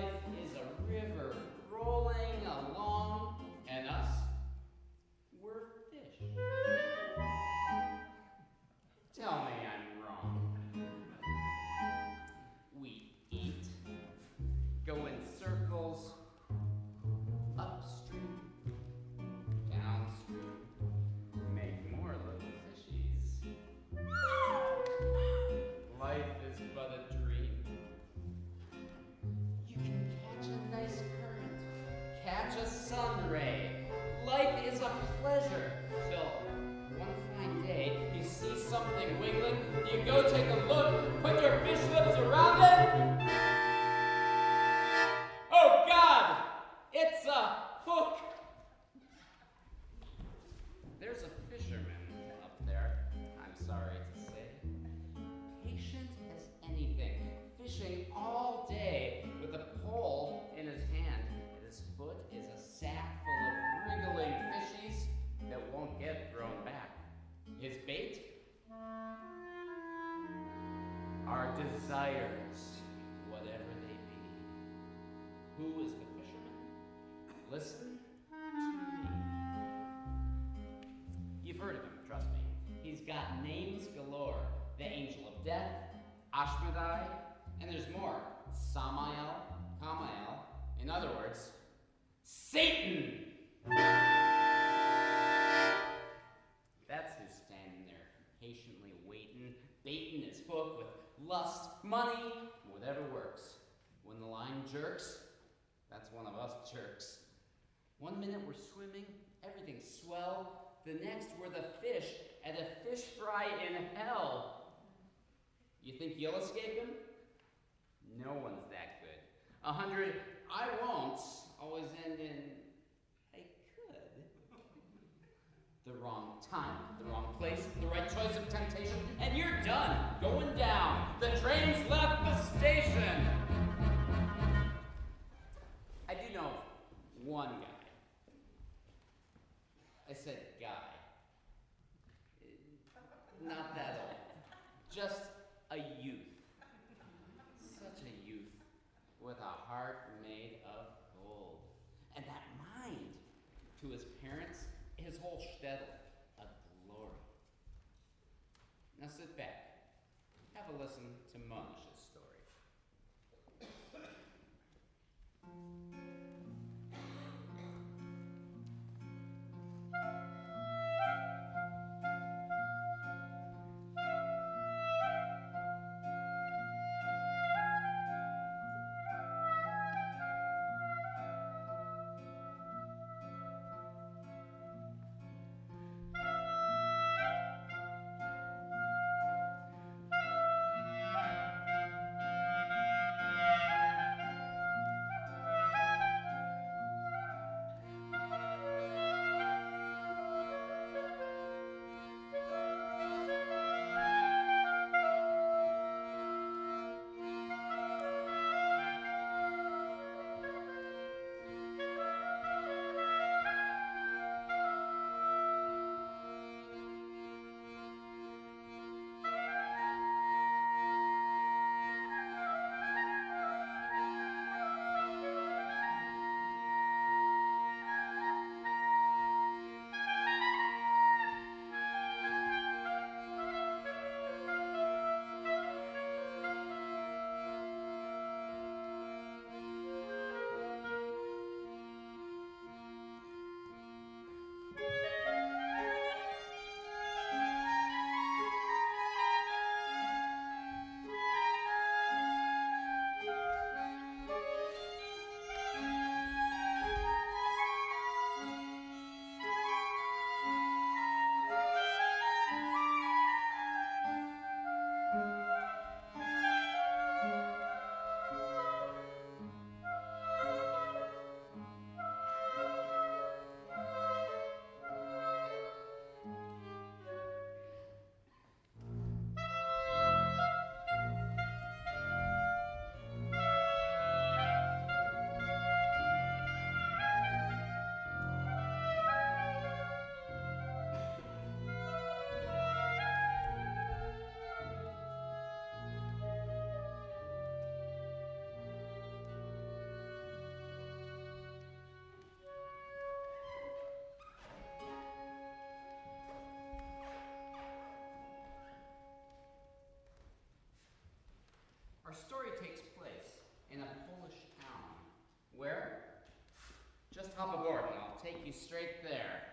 life is a river rolling along, and us, we're fish. Tell me I'm wrong. We eat, go in circles, upstream, downstream, make more little fishies. Life is but a dream. You can catch a nice current, catch a sun ray. Life is a pleasure till one fine day you see something wiggling, you go take a look, put your fish lips around it. Oh God, it's a hook. There's a fisherman up there, I'm sorry to say, patient as anything, fishing all day with a pole in his hand. At his foot is a sack full of wriggling fishies that won't get thrown back. His bait are desires, whatever they be. Who is the fisherman? Listen to me. You've heard of him, trust me. He's got names galore. The Angel of Death, Ashmedai, and there's more. Samael, Kamael, in other words, Satan! That's who's standing there, patiently waiting, baiting his hook with lust, money, whatever works. When the line jerks, that's one of us jerks. 1 minute we're swimming, everything's swell. The next we're the fish at a fish fry in hell. You think you'll escape him? No one's that good. 100 I won't always end in I could. The wrong time, the wrong place, the right choice of temptation, and you're done, going down. The train's left the station. I do know one guy. I said guy. Not that old. Just a youth. Such a youth with a heart made of gold. And that mind, to his parents, his whole shtetl, a glory. Now sit back. Have a listen to Monish's story. Our story takes place in a Polish town. Where? Just hop aboard and I'll take you straight there.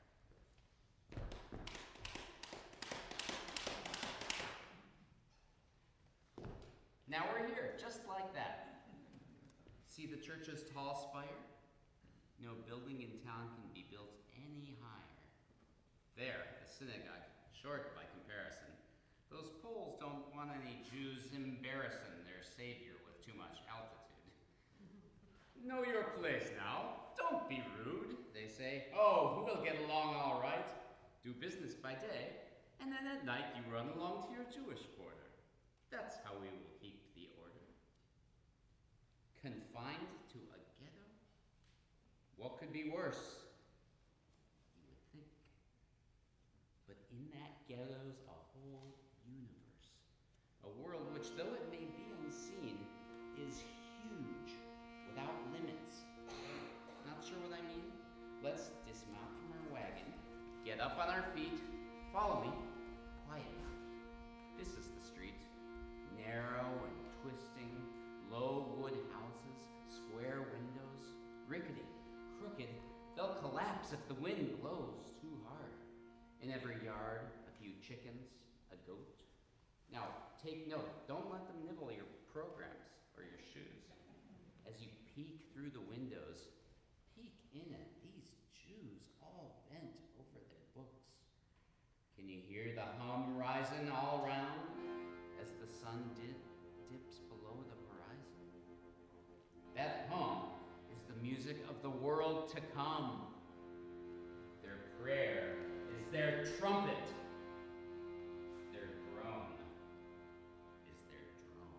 Now we're here, just like that. See the church's tall spire? No building in town can be built any higher. There, the synagogue, short by comparison. Those Poles don't want any Jews embarrassing their savior with too much altitude. Know your place now. Don't be rude, they say. Oh, we'll get along all right. Do business by day, and then at night you run along to your Jewish quarter. That's how we will keep the order. Confined to a ghetto? What could be worse? You would think. But in that ghetto's a whole universe. A world which, though it may be unseen, is huge, without limits. Not sure what I mean? Let's dismount from our wagon, get up on our feet, follow me, quietly. This is the street, narrow and twisting, low wood houses, square windows, rickety, crooked. They'll collapse if the wind blows too hard. In every yard, a few chickens, a goat. Now, take note, don't let them nibble your programs or your shoes. As you peek through the windows, peek in at these Jews all bent over their books. Can you hear the hum rising all round as the sun dips below the horizon? That hum is the music of the world to come. Their prayer is their trumpet. Their groan is their drone.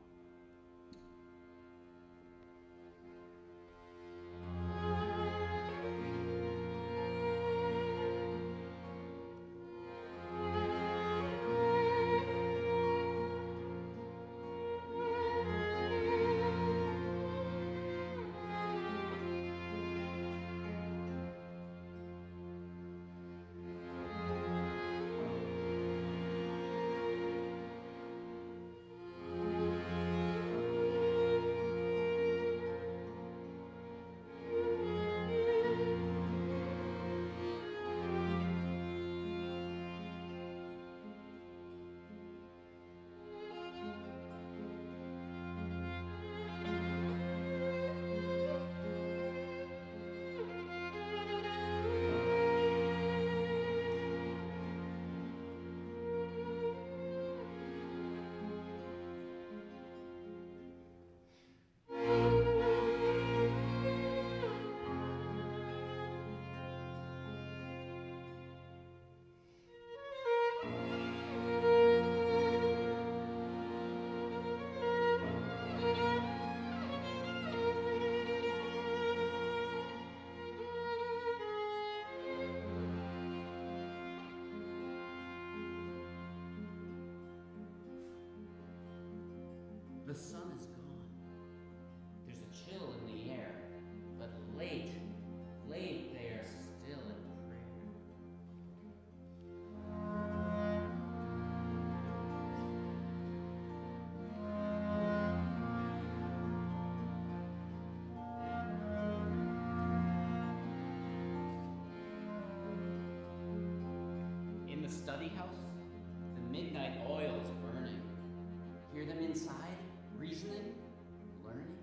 The sun is gone. There's a chill in the air, but late they are still in prayer. In the study house, the midnight oil is burning. Hear them inside? Reasoning, learning.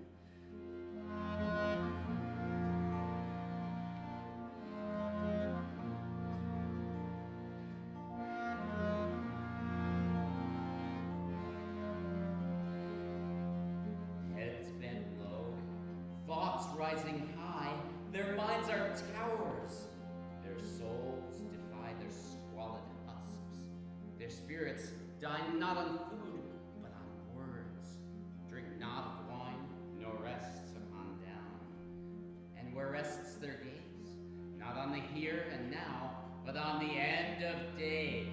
Heads bent low, thoughts rising high, their minds are towers. Their souls defy their squalid husks. Their spirits dine not on food, but on words. Drink not of wine, nor rests upon down. And where rests their gaze? Not on the here and now, but on the end of days.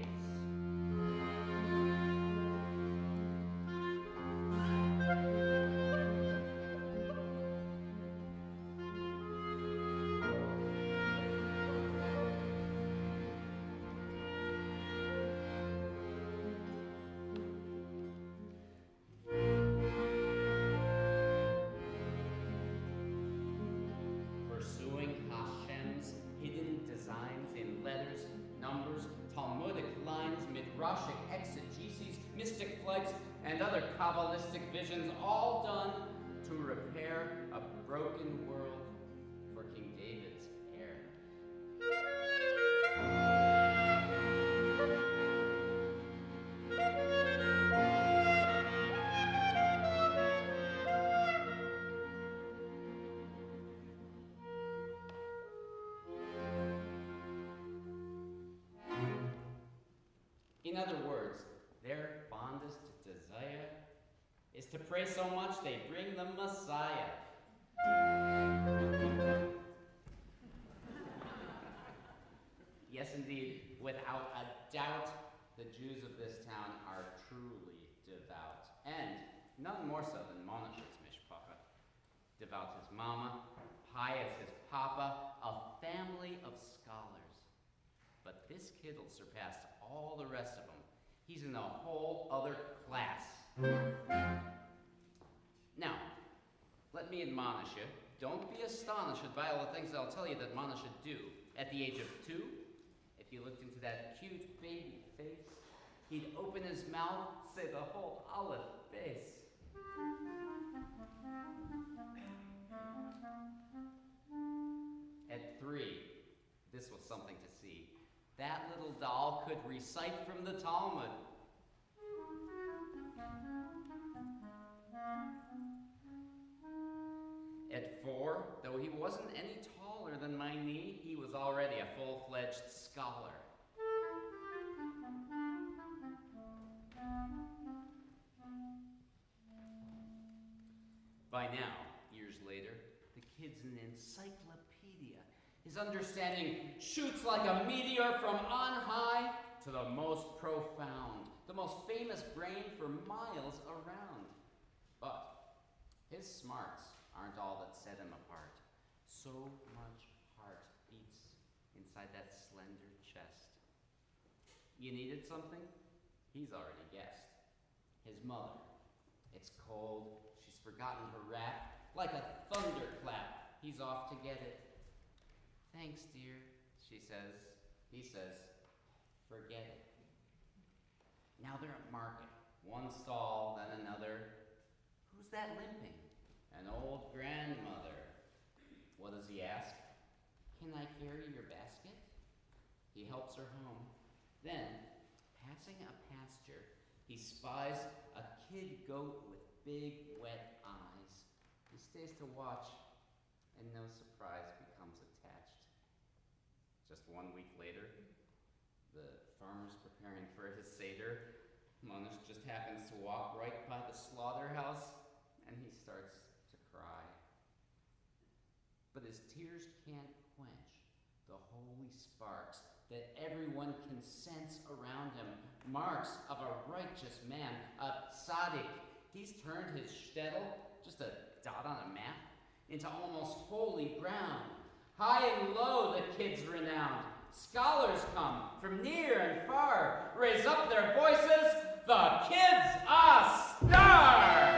mystic flights and other Kabbalistic visions, all done to repair a broken world for King David's heir. In other words, their fondest desire is to pray so much they bring the Messiah. Yes, indeed, without a doubt, the Jews of this town are truly devout, and none more so than Monish's mishpacha. Devout his mama, pious his papa, a family of scholars. But this kid'll surpass all the rest of them. He's in a whole other class. Now, let me admonish you. Don't be astonished by all the things I'll tell you that Mana should do. At the age of 2, if you looked into that cute baby face, he'd open his mouth, say the whole Aleph base. At 3, this was something to see. That little doll could recite from the Talmud. At 4, though he wasn't any taller than my knee, he was already a full-fledged scholar. By now, years later, the kid's an encyclopedia. His understanding shoots like a meteor from on high to the most profound, the most famous brain for miles around. But his smarts aren't all that set him apart. So much heart beats inside that slender chest. You needed something? He's already guessed. His mother. It's cold. She's forgotten her wrap. Like a thunderclap, he's off to get it. Thanks, dear, she says. He says, forget it. Now they're at market. One stall, then another. Who's that limping? An old grandmother. What does he ask? Can I carry your basket? He helps her home. Then, passing a pasture, he spies a kid goat with big, wet eyes. He stays to watch, and no surprise becomes attached. Just 1 week later, the farmer's preparing for his Seder. Monish just happens to walk right by the slaughterhouse, and he starts to cry. But his tears can't quench the holy sparks that everyone can sense around him. Marks of a righteous man, a tzaddik. He's turned his shtetl, just a dot on a map, into almost holy ground. High and low the kid's renowned. Scholars come from near and far, raise up their voices. The kid's a star!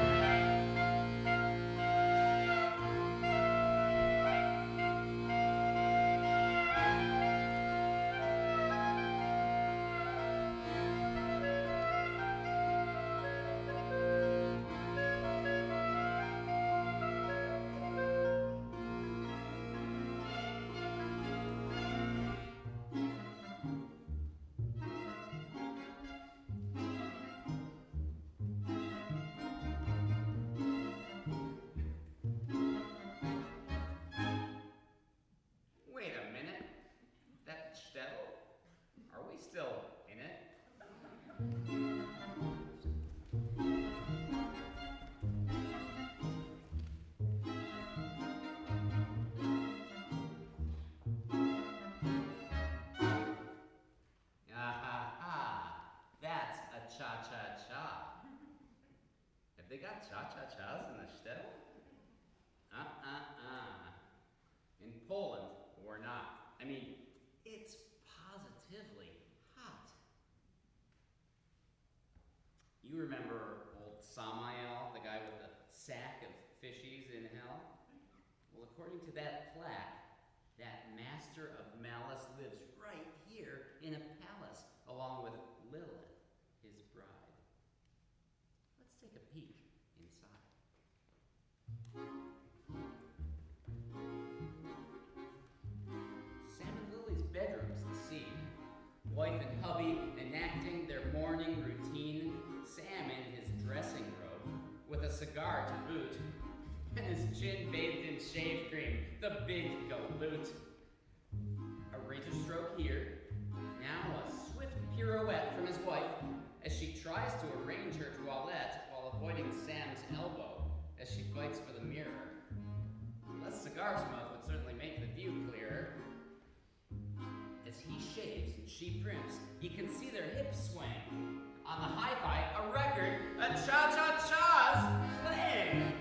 Still in it? That's a cha-cha-cha. Have they got cha-cha-chas in the shtetl? In Poland, we're not. I mean, it's positively hot. You remember old Samael, the guy with the sack of fishies in hell? Well, according to that plaque, that master of malice lives right here in a palace, along with Lilith, his bride. take a peek inside. Sam and Lily's bedroom's the scene. Wife and hubby enacting their morning routine. Sam in his dressing robe, with a cigar to boot, and his chin bathed in shave cream, the big galoot. A razor stroke here, now a swift pirouette from his wife as she tries to arrange her toilette while avoiding Sam's elbow as she fights for the mirror. Less cigar smoke would certainly make the view clearer. As he shaves and she primps, you can see their hips swing. On the hi-fi, a record, a cha-cha-cha's playing.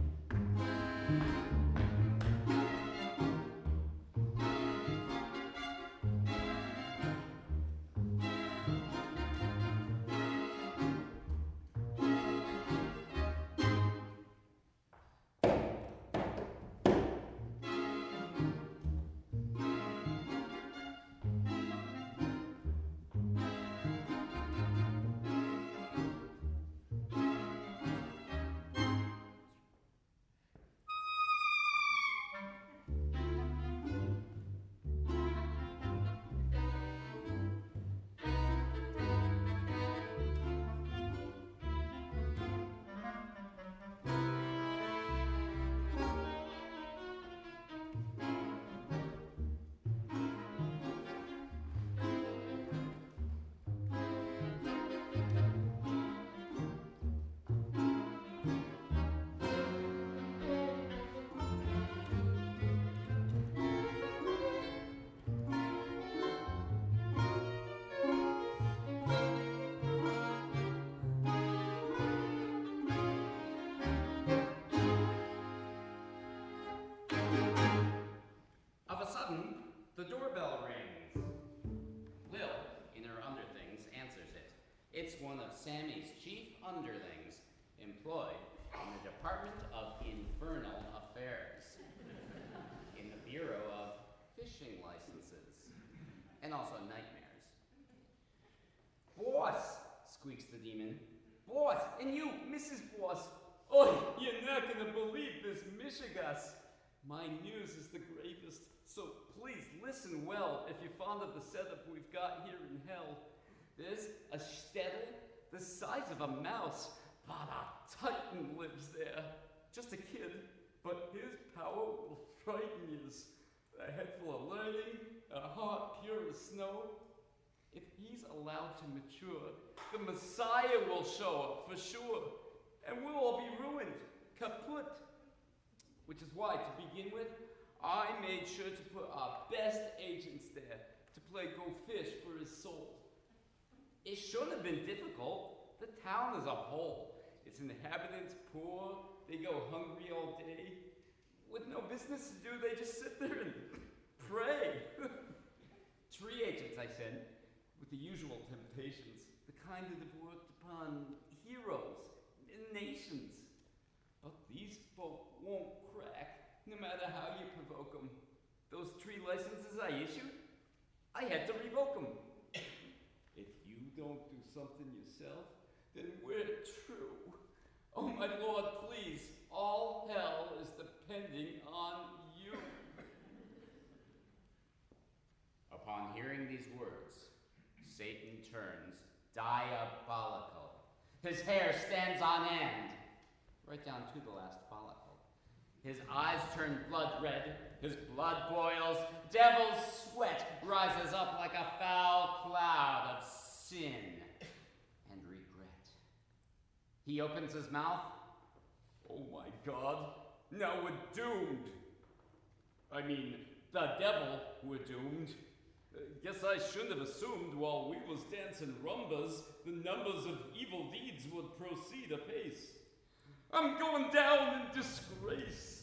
The doorbell rings. Lil, in her underthings, answers it. It's one of Sammy's chief underlings, employed in the Department of Infernal Affairs, in the Bureau of Fishing Licenses, and also Nightmares. Boss, squeaks the demon. Boss, and you, Mrs. Boss. Oh, you're not gonna believe this, Michigas. My news is the gravest. So please listen well if you're fond of the setup we've got here in hell. There's a shtetl the size of a mouse, but a titan lives there. Just a kid, but his power will frighten yous. A head full of learning, a heart pure as snow. If he's allowed to mature, the Messiah will show up for sure, and we'll all be ruined, kaput. Which is why, to begin with, I made sure to put our best agents there to play go fish for his soul. It shouldn't have been difficult. The town as a whole, its inhabitants poor, they go hungry all day. With no business to do, they just sit there and pray. 3 agents, I said, with the usual temptations, the kind that have worked upon heroes and nations. But these folk won't crack, no matter how you provoke them. Those 3 licenses I issued, I had to revoke them. If you don't do something yourself, then we're true. Oh my Lord, please, all hell is depending on you. Upon hearing these words, Satan turns diabolical. His hair stands on end, right down to the last follicle. His eyes turn blood red, his blood boils, devil's sweat rises up like a foul cloud of sin and regret. He opens his mouth. Oh my God, now we're doomed. I mean, the devil, we're doomed. Guess I shouldn't have assumed while we was dancing rumbas, the numbers of evil deeds would proceed apace. I'm going down in disgrace.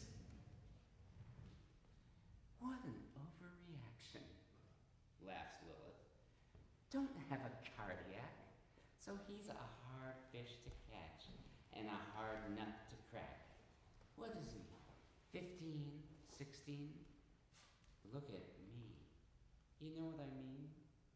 What an overreaction, laughs Lilith. Don't have a cardiac, so he's a hard fish to catch and a hard nut to crack. What is he, 15, 16? Look at me. You know what I mean?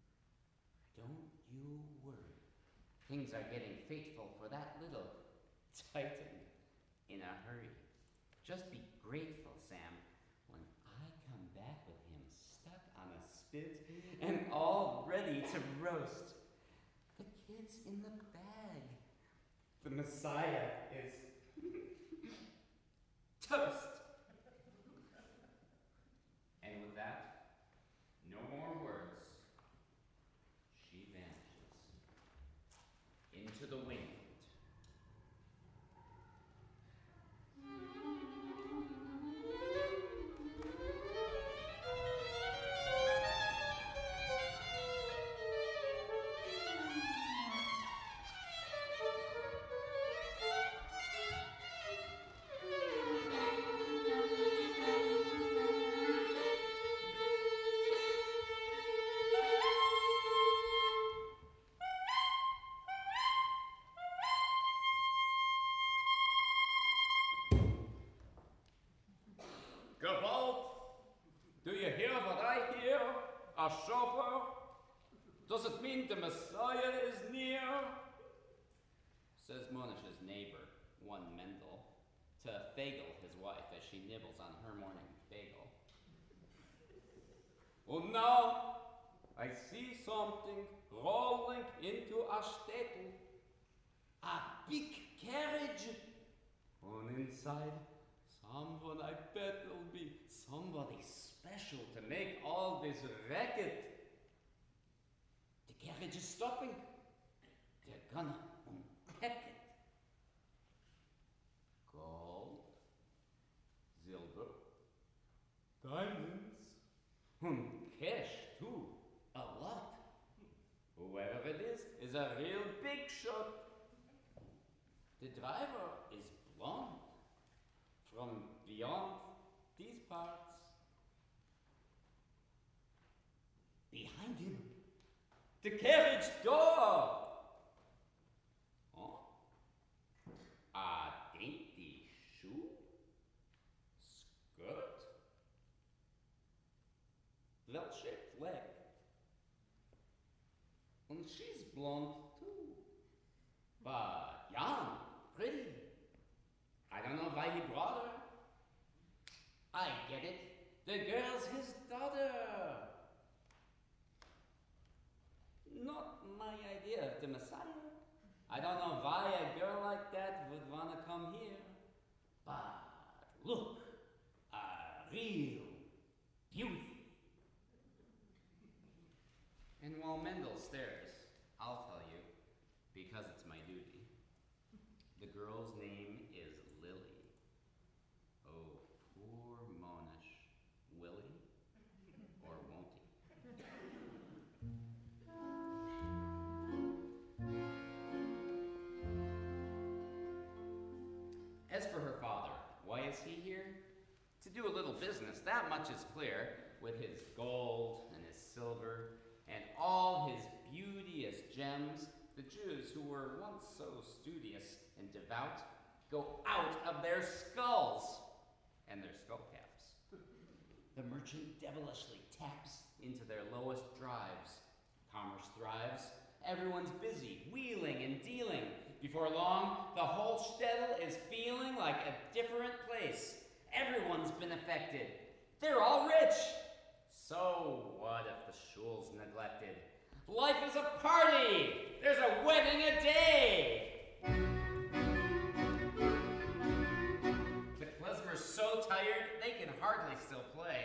Don't you worry. Things are getting fateful for that little tightened in a hurry. Just be grateful, Sam, when I come back with him stuck on a spit and all ready to roast. The kid's in the bag. The Messiah is toast. And with that, no more words. She vanishes into the wind. Gewalt, do you hear what I hear? A chauffeur? Does it mean the Messiah is near? Says Monish's neighbor, one Mendel, to Fagel, his wife, as she nibbles on her morning bagel. And now I see something rolling into a shtetl. A big carriage! And inside, someone I bet will be Somebody special to make all this racket. The carriage is stopping. They're gonna unpack it. Gold, silver, diamonds, and cash too. A lot. Whoever it is a real big shot. The driver is blonde. From beyond these parts. Behind him. The carriage door! Oh? A dainty shoe? Skirt? Well-shaped leg. And she's blonde too. But young, pretty. I don't know why he brought her. I get it. The girl's his daughter. Not my idea of the Messiah. I don't know why a girl like that would want to come here. But look, a real beauty. And while Mendel stares, I'll tell you, because it's my duty. The girl's name is Lily. Oh, poor Monish. Will he? Or won't he? As for her father, why is he here? To do a little business, that much is clear, with his gold and his silver and all his beauteous gems. The Jews, who were once so studious and devout, go out of their skulls and their skull caps. The merchant devilishly taps into their lowest drives. Commerce thrives. Everyone's busy, wheeling and dealing. Before long, the whole shtetl is feeling like a different place. Everyone's been affected. They're all rich. So what if the shul's neglected? Life is a party! There's a wedding a day! The klezmer's so tired, they can hardly still play.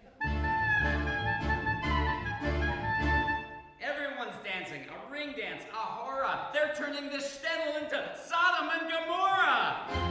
Everyone's dancing, a ring dance, a hora. They're turning this shtetl into Sodom and Gomorrah!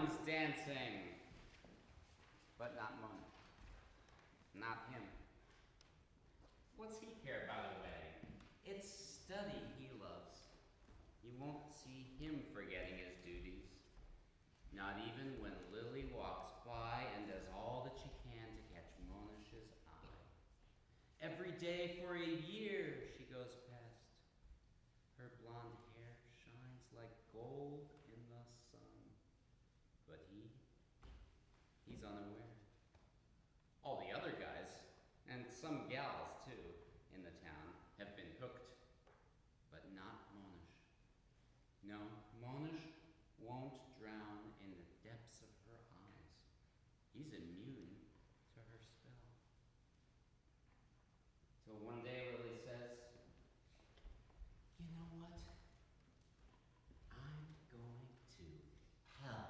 clowns dancing. But not Mona. Not him. What's he care about a wedding? It's study he loves. You won't see him forgetting his duties. Not even when Lily walks by and does all that she can to catch Monish's eye. Every day for a year she goes past. Her blonde hair shines like gold in the sun. But he's unaware. All the other guys, and some gals too, in the town, have been hooked. But not Monish. No, Monish won't drown in the depths of her eyes. He's immune to her spell. Till one day Lily says, you know what? I'm going to hell.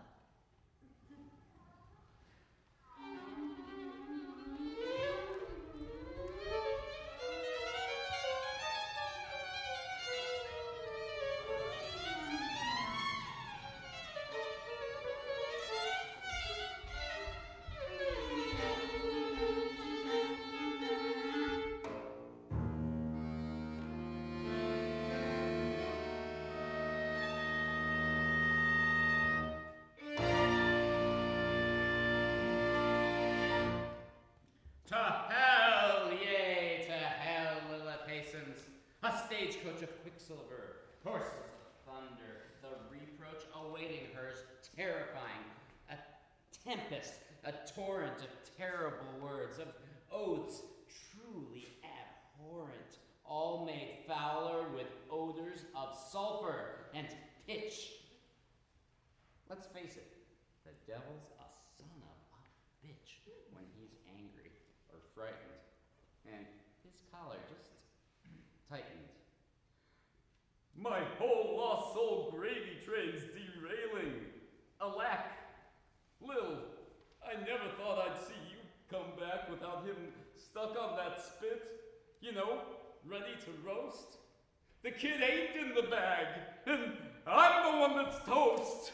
To hell, yea, to hell, Lilith hastens. A stagecoach of quicksilver, horses of thunder, the reproach awaiting her is terrifying. A tempest, a torrent of terrible words, of oaths truly abhorrent, all made fouler with odors of sulfur and pitch. Let's face it, the devil's a son of a bitch when he's angry or frightened, and his collar just tightened. My whole lost soul gravy train's derailing. Alack, Lil, I never thought I'd see you come back without him stuck on that spit, you know, ready to roast. The kid ain't in the bag, and I'm the one that's toast.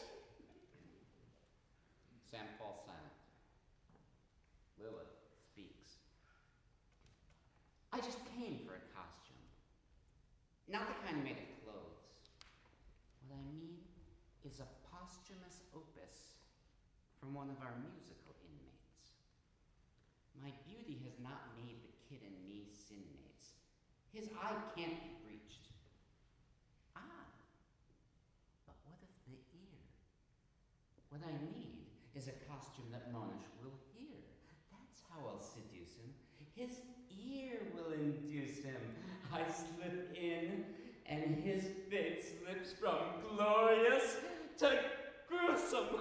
Sam falls silent. Lilith speaks. I just came for a costume. Not the kind made of clothes. What I mean is a posthumous opus from one of our musical inmates. My beauty has not made the kid and me sin mates. His eye can't be breached. Ah, but what of the ear? What I need is a costume that Monish will hear. That's how I'll seduce him. His ear will induce him. I slip in, and his fit slips from glorious to gruesome.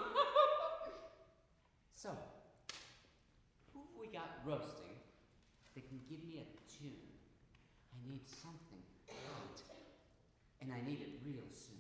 So, who have we got roasting that can give me a tune? I need something hot, and I need it real soon.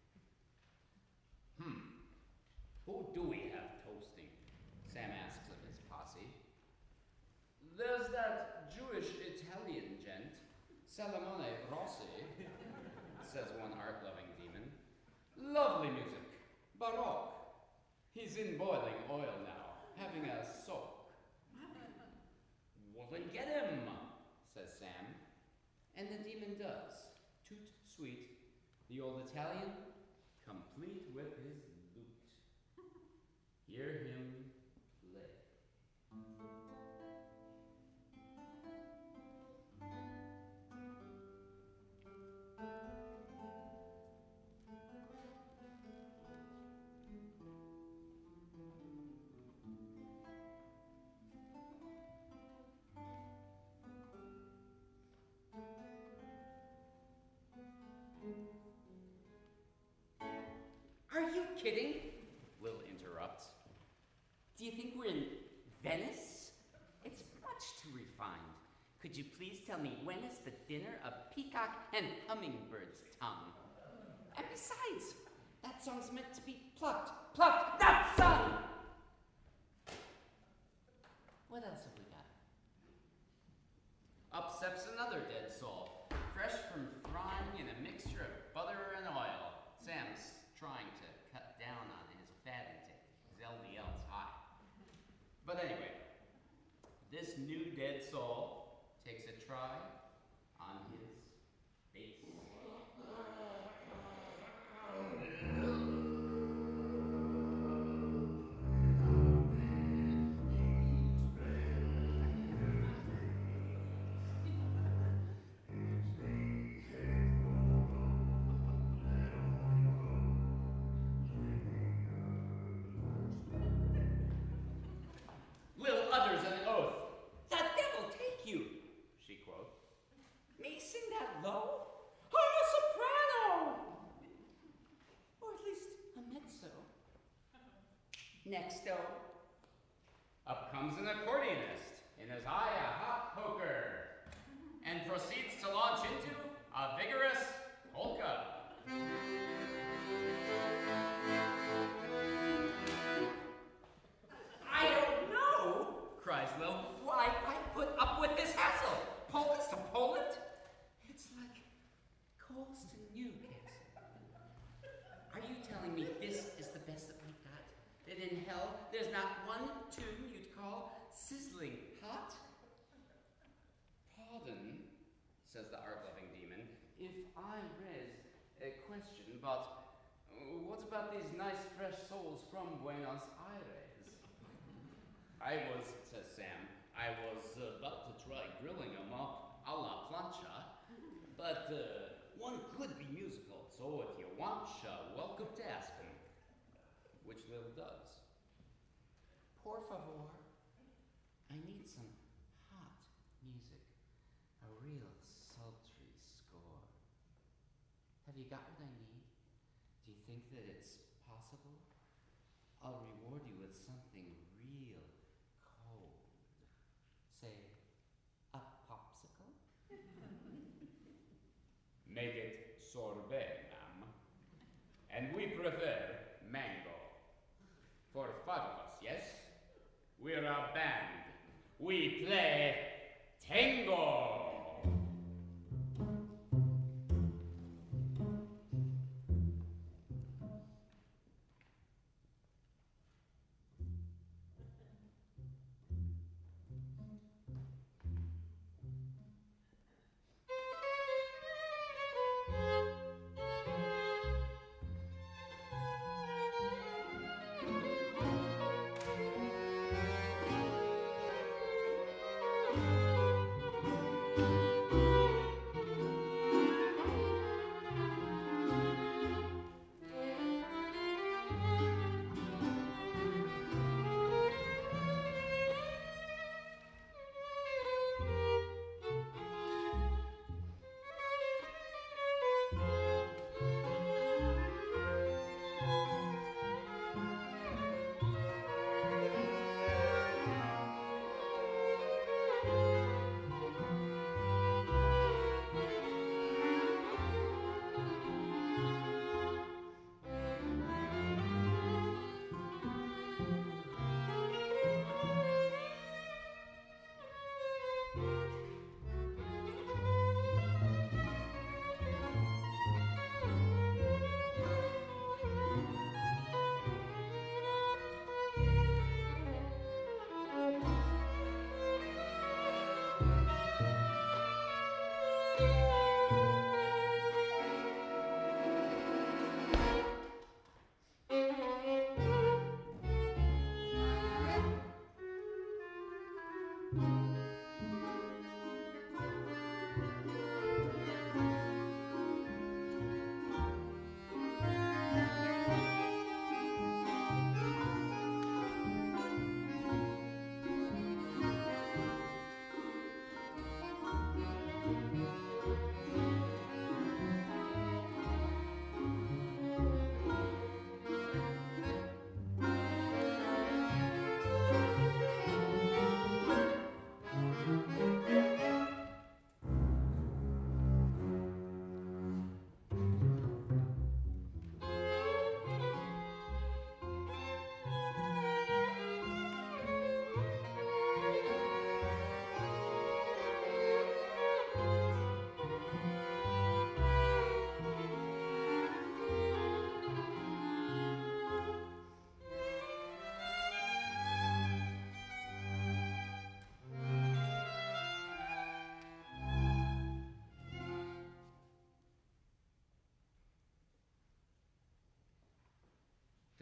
Who do we have toasting? Sam asks of his posse. There's that Jewish-Italian gent, Salomone Rossi, says one art-loving demon. Lovely music, baroque. He's in boiling oil now, having a soak. Well, then get him, says Sam. And the demon does. Toot sweet, the old Italian, complete with his lute. Hear him play. Are you kidding? Lil interrupts. Do you think we're in Venice? It's much too refined. Could you please tell me when is the dinner of peacock and hummingbird's tongue? And besides, that song's meant to be plucked, not sung! What else have we got? Up steps another dead soul, fresh from frying in a mixture of butter and oil. Sam's trying to cut down on his fat intake. His But anyway, this new dead soul takes a try on his bass. Lil utters an oath. "The devil take you," she quoth. "Me sing that low? I'm a soprano! Or at least a mezzo." Nexto, up comes an accordionist in his eye a hot poker and proceeds to launch into a vigorous polka. "I don't know," cries Lil. "Why put up with this hassle? Polkas to Poland? It's like coals to Newcastle. Are you telling me this is the best that we've got? That in hell there's not one tune you'd call sizzling hot?" "Pardon," says the art-loving demon, "if I raise a question, but what about these nice fresh souls from Buenos Aires?" "I was," says Sam, "I was about to try grilling them up a la plancha, but one could be musical, so if you want, welcome to ask him." Which Lil does. "Por favor, I need some hot music, a real sultry score. Have you got what I need? Do you think that it's possible? I'll reward you with something real cold. Say, a popsicle?" "Make it sorbet, ma'am. And we prefer mango. For 5 of us, yes? We're a band. We play tango."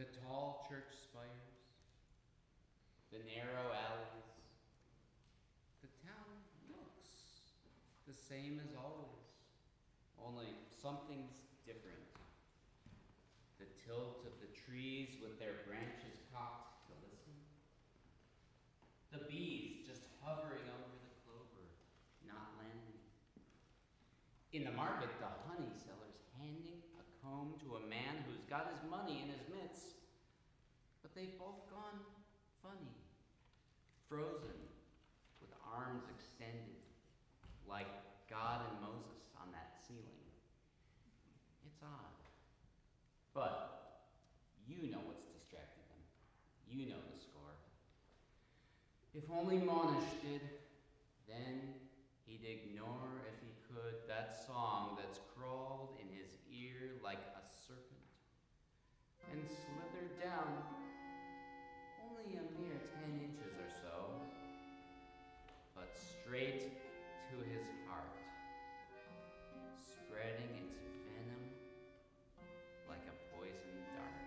The tall church spires, the narrow alleys, the town looks the same as always, only something's different. The tilt of the trees with their branches cocked to listen, the bees just hovering over the clover, not landing. In the market, the honey seller's handing a comb to a man who's got his money in his mitts. But they've both gone funny, frozen, with arms extended, like God and Moses on that ceiling. It's odd. But you know what's distracted them. You know the score. If only Monish did, then he'd ignore, if he could, that song that's crawled in his ear like a serpent and slithered down only a mere 10 inches or so, but straight to his heart, spreading its venom like a poison dart.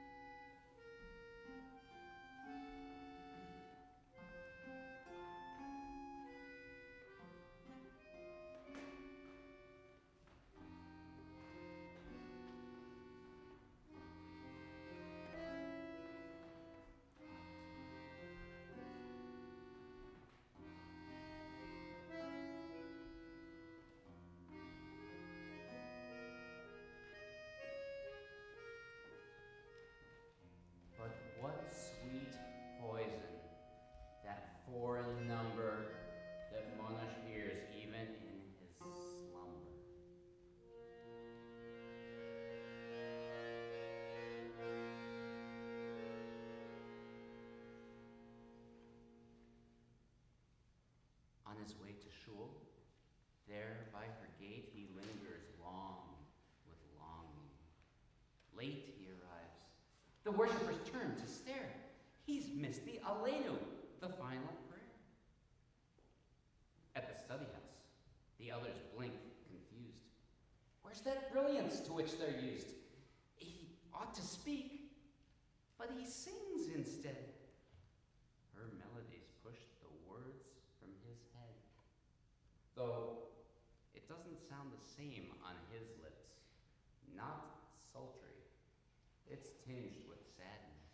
But what sweet poison, that foreign number that Monash hears even in his slumber. On his way to shul, there by her gate he lingers long with longing. Late he arrives. The worshippers turn to stare. He's missed the Aleinu, the final prayer. At the study house, the others blink, confused. Where's that brilliance to which they're used? He ought to speak, but he sings instead. Her melodies push the words from his head, though it doesn't sound the same on his lips. Not sultry. It's tinged with sadness.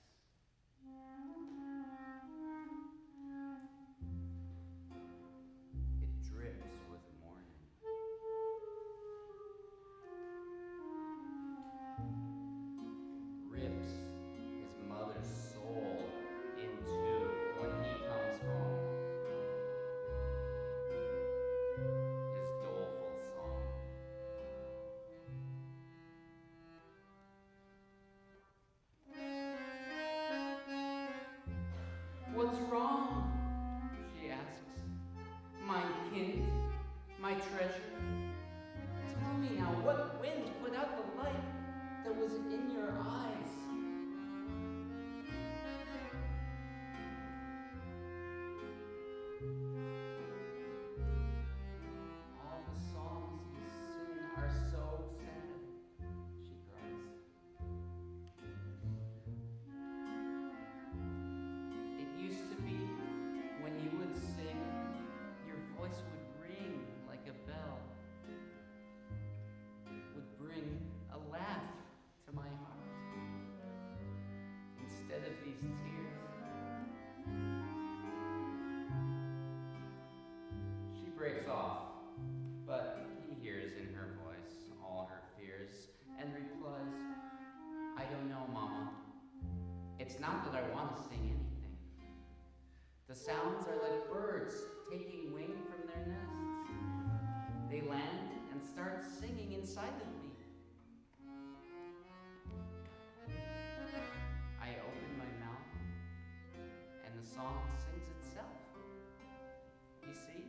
It drips with mourning. Rips his mother's soul in two when he comes home. His doleful song. What's wrong? She asks. My kind, my treasure. Tell me now, what wind put out the light that was in your eyes? All the songs you sing are so sad, she cries. It used to be when you would sing, your voice would ring like a bell, would bring a laugh to my heart instead of these tears. She breaks off, but he hears in her voice all her fears and replies, I don't know, Mama. It's not that I want to sing anything. The sounds are like birds taking wing from their nests. They land and start singing inside of me. I open my mouth, and the song sings itself. You see?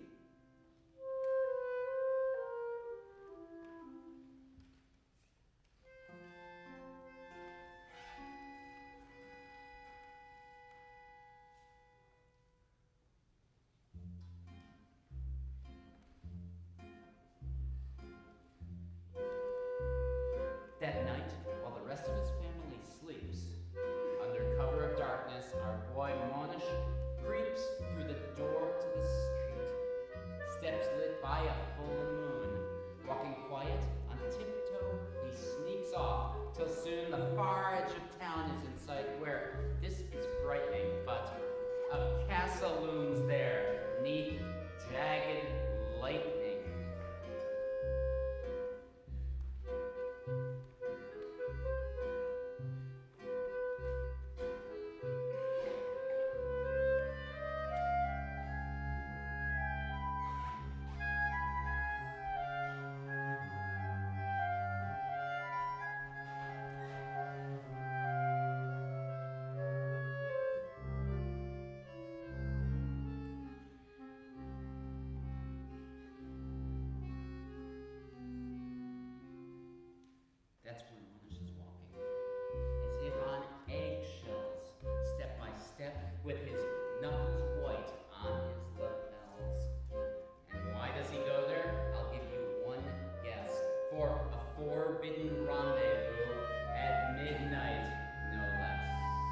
for a forbidden rendezvous at midnight, no less.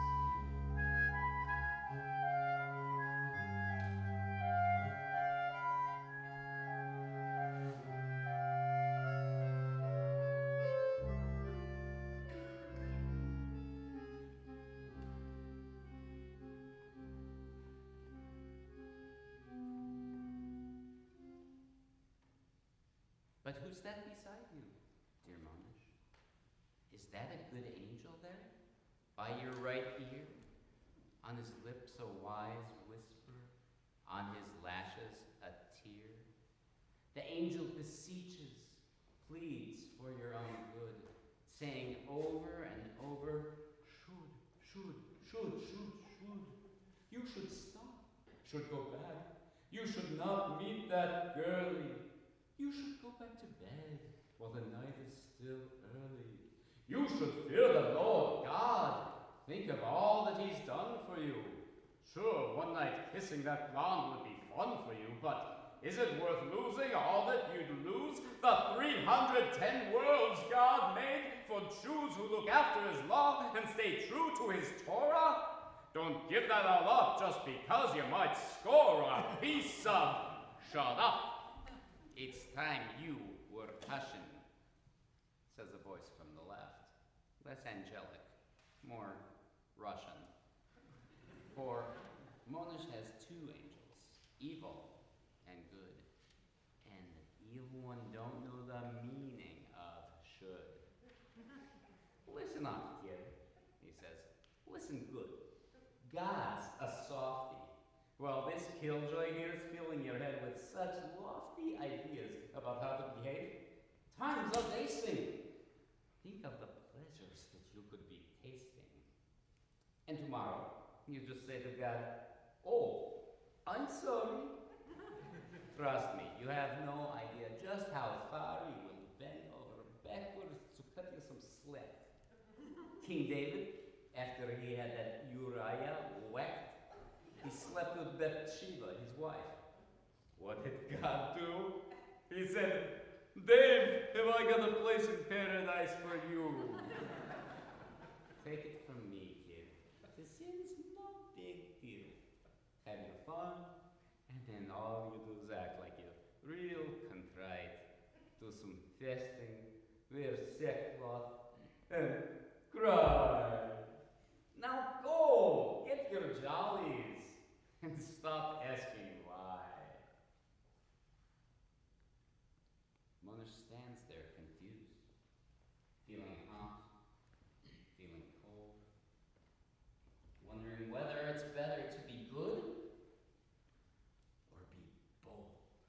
But who's that beside you, dear Monish? Is that a good angel there? By your right ear? On his lips a wise whisper? On his lashes a tear? The angel beseeches, pleads for your own good, saying over and over, should. You should stop, should go back. You should not meet that girlie. You should go back to bed while the night is still early. You should fear the Lord God. Think of all that he's done for you. Sure, one night kissing that blonde would be fun for you, but is it worth losing all that you'd lose? The 310 worlds God made for Jews who look after his law and stay true to his Torah? Don't give that all up just because you might score a piece of... Shut up. It's time you were hushing, says a voice from the left. Less angelic, more Russian. For Monish has two angels, evil and good. And the evil one don't know the meaning of should. Listen up, kid, he says. Listen good. God's a softy. Well, this killjoy here is filling your head with such lofty ideas about how to behave. Time's a wasting. Think of the pleasures that you could be tasting. And tomorrow, you just say to God, oh, I'm sorry. Trust me, you have no idea just how far you will bend over backwards to cut you some slack. King David, after he had that Uriah whacked, he slept with Bathsheba, his wife. What did God do? He said, Dave, have I got a place in paradise for you? Take it from me, kid. The sin's no big deal. Have your fun, and then all you do is act like you're real contrite. Do some fasting, wear sackcloth, and cry. Now go, get your jollies, and stop asking why. Monish stands there confused, feeling hot, feeling cold, wondering whether it's better to be good or be bold.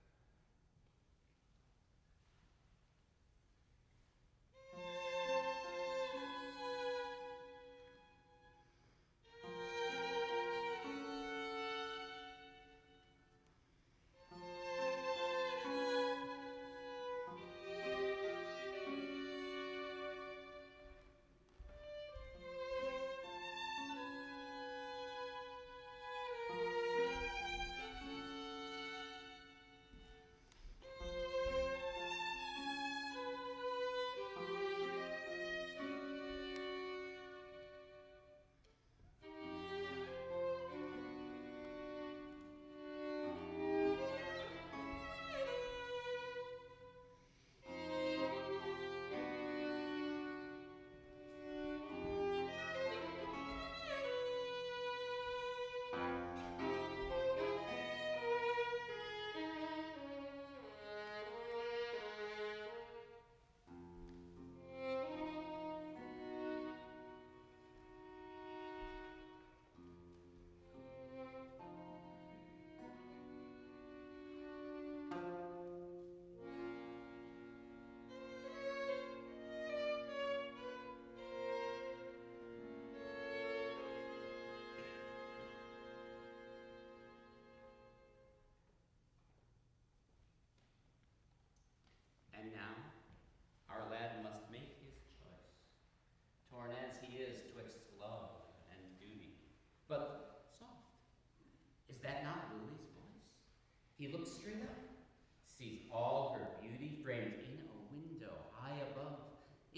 And now, our lad must make his choice, torn as he is twixt love and duty. But soft, is that not Lily's voice? He looks straight up, sees all her beauty framed in a window high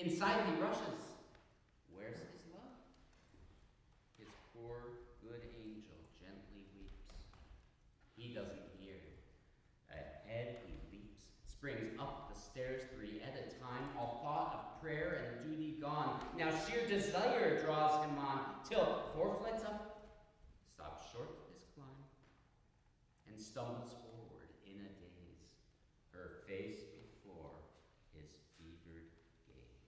Inside he rushes. Where's his love? His poor, good angel gently weeps. He doesn't hear. Ahead he leaps, springs up the stairs 3 at a time, all thought of prayer and duty gone. Now sheer desire draws him on, till 4 flights up, stops short his climb, and stumbles forward in a daze, her face before his fevered gaze.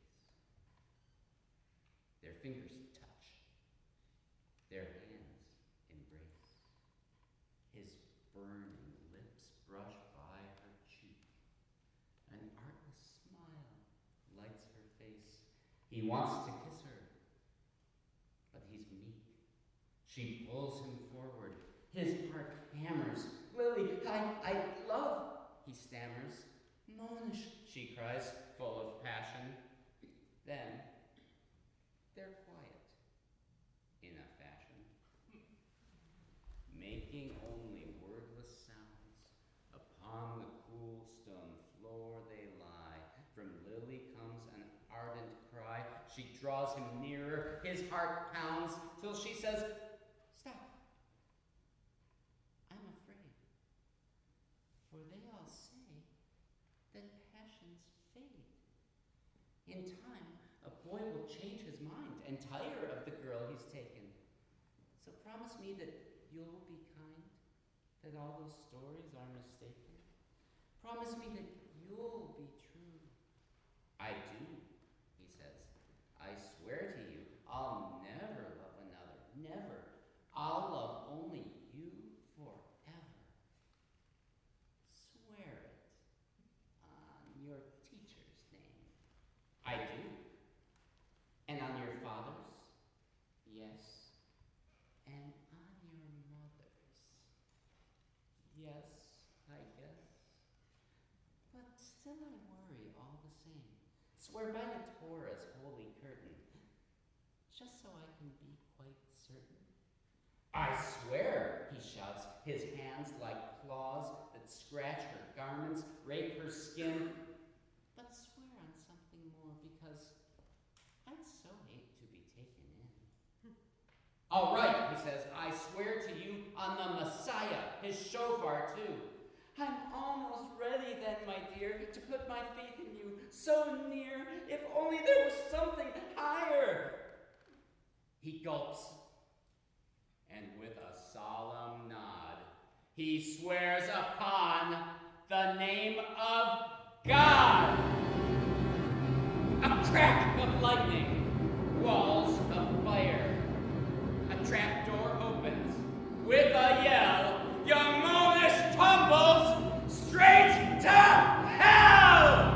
Their fingers touch, their hands embrace. His burning lips brush by her cheek. An artless smile lights her face. He wants to kiss her, but he's meek. She pulls him forward. His heart hammers. Lily, I love, he stammers. Monish, she cries, full of passion. Then, they're quiet, in a fashion, making only wordless sounds. Upon the cool stone floor they lie. From Lily comes an ardent cry. She draws him nearer, his heart pounds, till she says, stop. I'm afraid. For they all say that passions fade. In time, a boy will change his mind and tire of the girl he's taken. So promise me that you'll be kind, that all those stories are mistaken. Promise me that you'll be true. I do, he says. I swear to you, I'll never love another, never. I'll love only you forever. Swear it on your teacher's name. I do. And on your father's? Yes. And on your mother's? Yes, I guess. But still I worry all the same. Swear by the Torah's holy curtain, just so I can be quite certain. I swear, he shouts, his hands like claws that scratch her garments, rake her skin. But swear on something more, because I'd so hate to be taken in. All right, he says, I swear to you on the Messiah, his shofar too. I'm almost ready then, my dear, to put my faith in you, so near, if only there was something higher. He gulps, and with a solemn nod, he swears upon the name of God. A crack of lightning, walls of fire. A trapdoor opens. With a yell, young Monish tumbles straight to hell!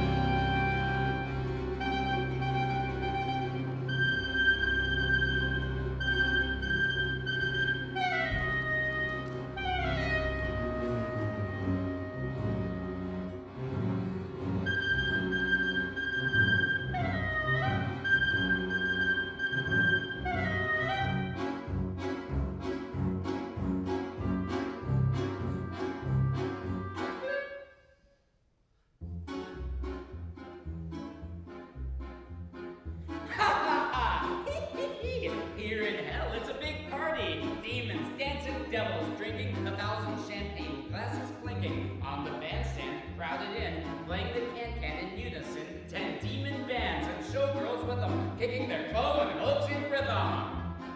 Here in hell, it's a big party. Demons dancing, devils drinking, 1,000 champagne glasses clinking. On the bandstand, crowded in, playing the can-can in unison. 10 demon bands and showgirls with them, kicking their cloven hooves in rhythm.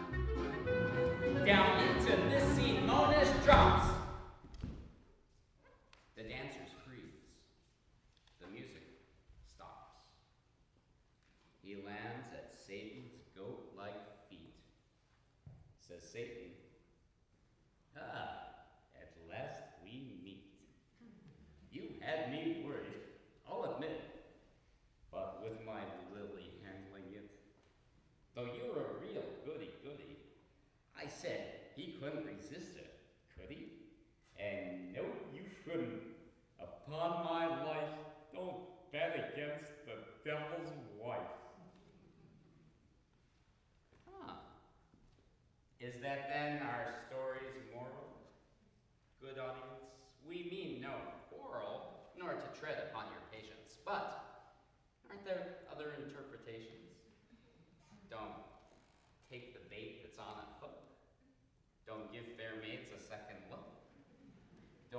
Down into this scene, Monish drops. The dancers freeze. The music stops. He lands at Satan's goat-like feet. Says Satan, at last we meet. You had me worried, I'll admit, but with my Lily handling it, though you're a real goody-goody, I said he couldn't resist it, could he? And no, you couldn't. Upon my life, don't bet against the devil's wife. Is that then our story's moral? Good audience, we mean no quarrel, nor to tread upon your patience, but aren't there other interpretations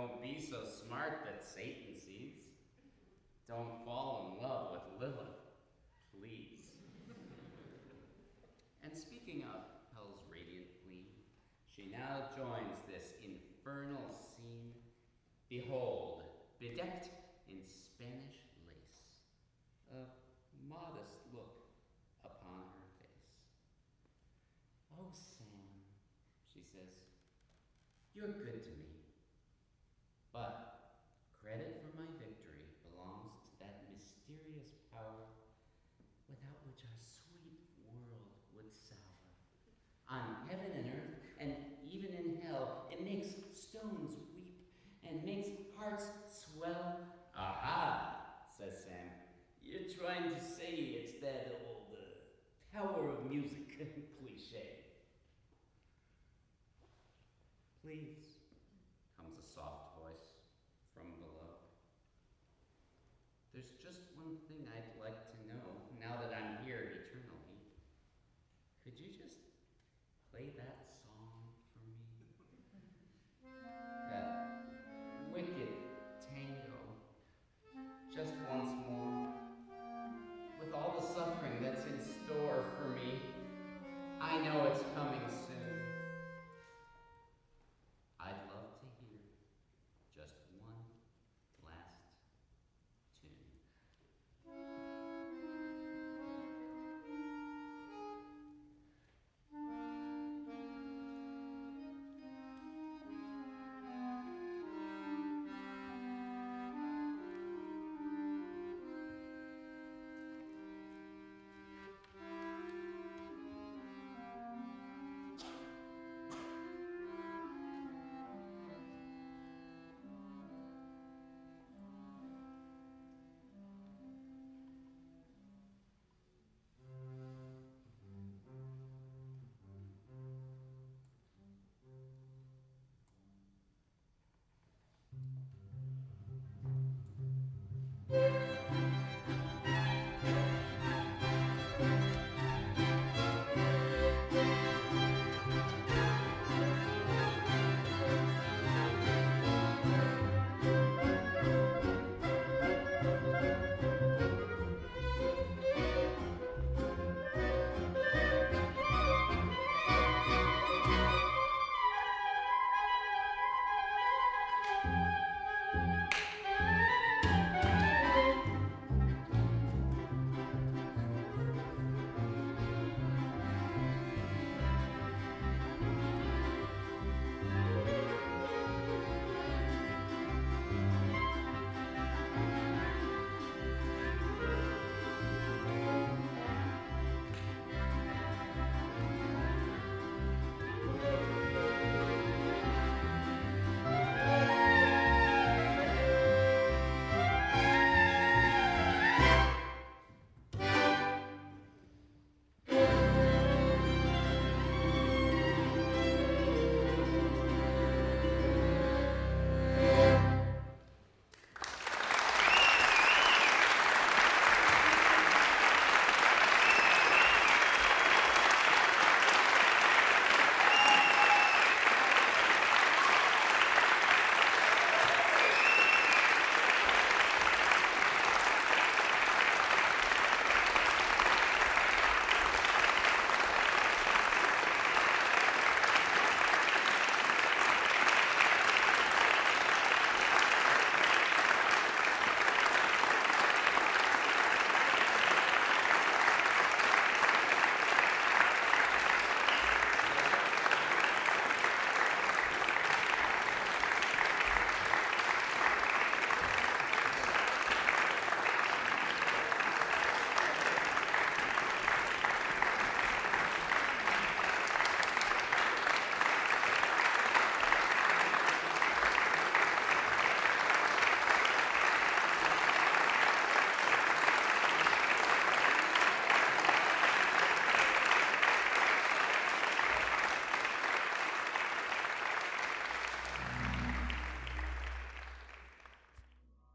Don't be so smart that Satan sees. Don't fall in love with Lilith, please. And speaking of Hell's radiant queen, she now joins this infernal scene. Behold, bedecked in Spanish lace, a modest look upon her face. Oh, Sam, she says, you're good to me. But credit for my victory belongs to that mysterious power without which our sweet world would sour. On heaven and earth, and even in hell, it makes stones weep and makes hearts swell. Aha, says Sam. You're trying to say it's that old power of music cliche. Please, comes a soft voice from below. There's just one thing I'd like to know, now that I'm here eternally. Could you just play that song for me? That wicked tango, just once